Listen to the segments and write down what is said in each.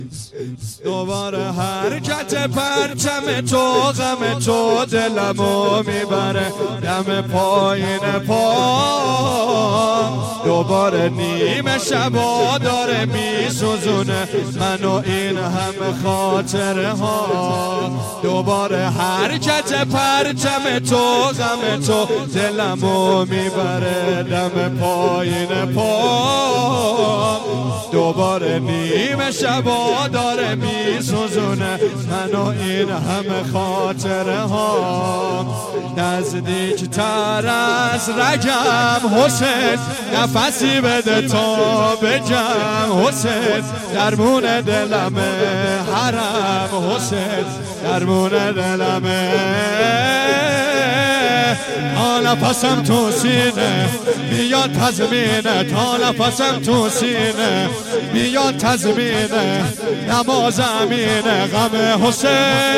دوباره حرکت پرچم تو غم تو دلمو میبره دم پایین پا دوباره نیمه شبا داره میسوزونه منو این همه خاطره ها دوباره حرکت پرچم تو غم تو دلمو میبره دم پایین پا دوباره نیمه شبا داره میسوزونه منو این همه خاطره ها نزدیک تر از رگم حسین نفسی بده تا بگم حسین درمون دلمه حرم حسین درمون دلمه تا نفسم تو سینه بیاد تزمینه تا نفسم تو سینه بیاد تزمینه نماز امینه غم حسین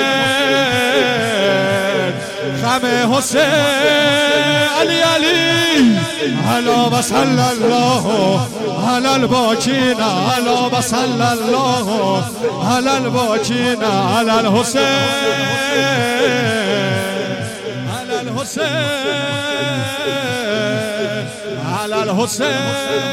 غم حسین علی علی علا و صلی الله علی الباکین علا و صلی الله علی الباکین علی الحسین الحسین علی الحسین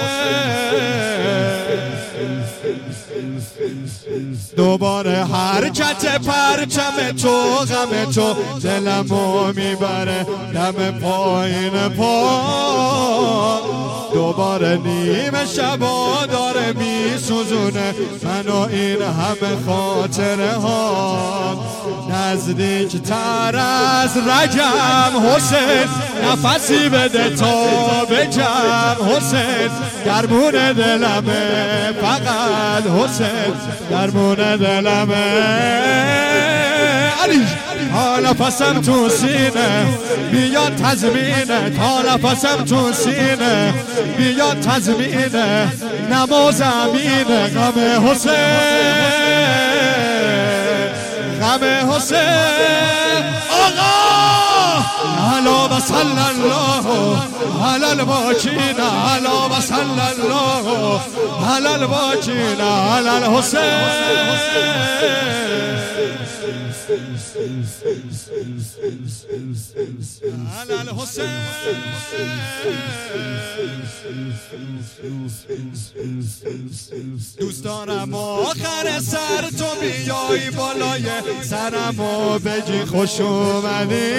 دوباره حرکت پرچم تو غم تو دلمو میبره دم پایین پا دوباره نیمه شبا داره میسوزونه منو این همه خاطره ها نزدیک تر از رگم حسین نفسی بده تا بگم حسین درمون دلمه فقط حسین درمون دلمه علی تا نفسم تو سینه بیاد تزمینه تا نفسم تو سینه بیاد تزمینه نماز امینه غم حسین غم حسین آقا علا و صلی الله علی الباکین علا و صلی الله علی الباکین علی الحسین علی الحسین دوست دارم آخر سر تو بیای بالای سرم و بگی خوش اومدی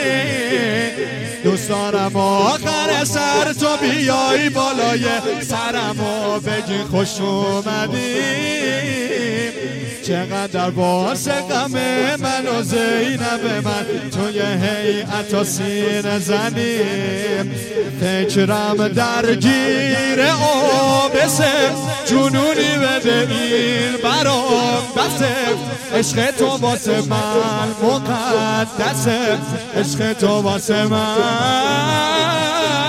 دوست دارم آخر سر تو بیای بالای سرم و بگی خوش اومدی چقدر واسه غم من و زینب من توی هیئت و سینه زنیم فکرم درگیر آبسه جنونی بده این برام بسه عشق تو واسه من مقدسه عشق تو واسه من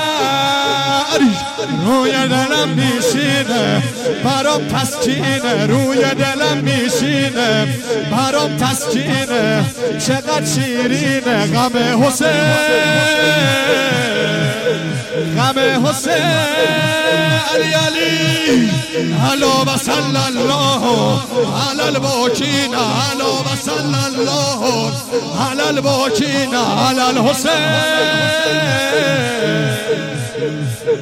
روی دلم میشینه برام تسکینه روی دلم میشینه برام تسکینه چقدر شیرینه غم حسین غم حسین علی علی علا و صلی الله علی الباکین علا و صلی الله علی الباکین علی الحسین